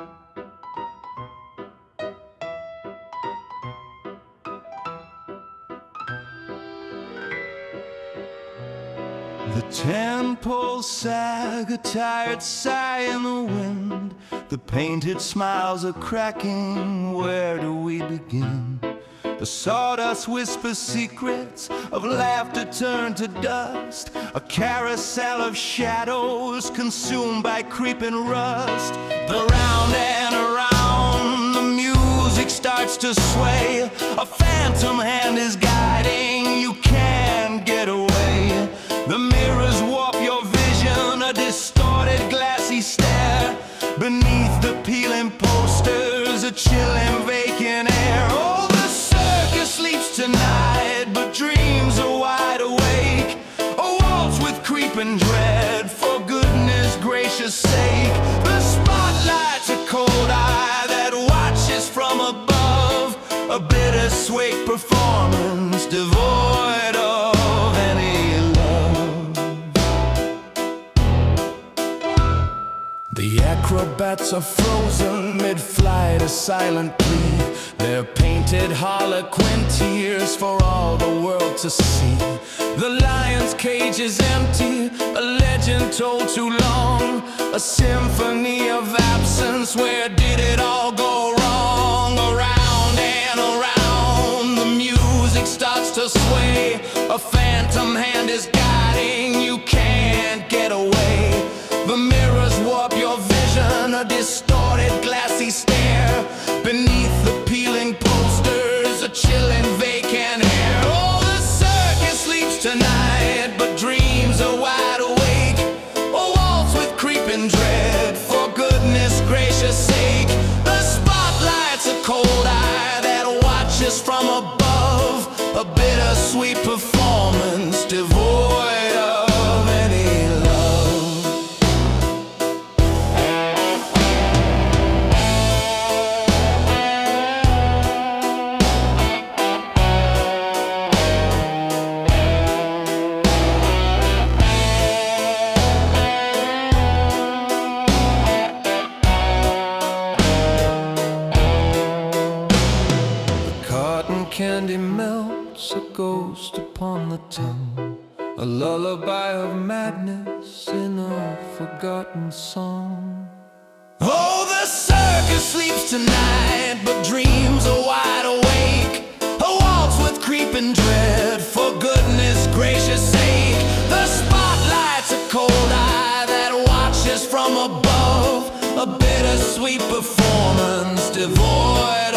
The tent-poles sag, a tired sigh in the wind. The painted smiles are cracking, where do we begin? The sawdust whispers secrets of laughter turned to dust. A carousel of shadows consumed by creeping rust. Around and around, the music starts to sway. A phantom hand is guiding, you can't get away. The mirrors warp your vision, a distorted glassy stare. Beneath the peeling posters, a chilling vacant air. Oh, the circus sleeps tonight, but dreams are wide awake. A waltz with creeping dread, for goodness gracious sake. The spotlight's a cold eye that watches from above. A bittersweet performance devoid of any love. The acrobats are frozen mid-flight, a silent plea. Their painted harlequin tears for all the world to see. The lion's cage is empty, a legend told too long. A symphony of absence, where did it all go wrong? Around and around, the music starts to sway. A phantom hand is guiding, you can't get away. The mirrors warp your vision, a distorted glassy stare. Beneath the peeling posters, a chilling vacant air. Oh, the circus sleeps tonight, but dreams are wide awake. A waltz with creeping dread, for goodness gracious sake. The spotlight's a cold eye that watches from above. A bittersweet performance devoid of any love. Candy melts, a ghost upon the tongue. A lullaby of madness in a forgotten song. Oh, the circus sleeps tonight, but dreams are wide awake. A waltz with creeping dread, for goodness gracious sake. The spotlight's a cold eye that watches from above. A bittersweet performance devoid